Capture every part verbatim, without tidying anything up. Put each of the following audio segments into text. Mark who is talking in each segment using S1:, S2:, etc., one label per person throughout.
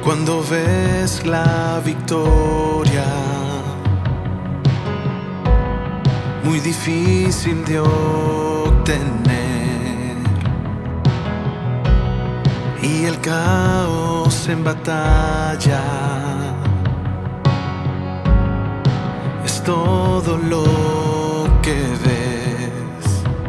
S1: Cuando ves la victoria, muy difícil de obtener, y el caos en batalla es todo lo que ves.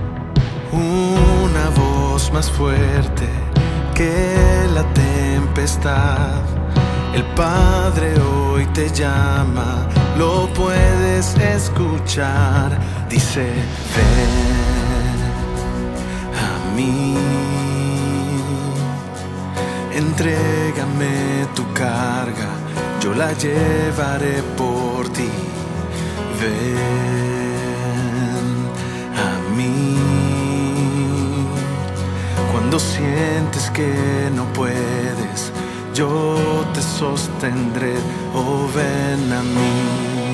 S1: Una voz más fuerte que la tempestad. El Padre hoy te llama, lo puedes escuchar. Dice: ven a mí, entrégame tu carga, yo la llevaré por ti. Ven a mí. Cuando sientes que no puedes, yo te sostendré. Oh, ven a mí.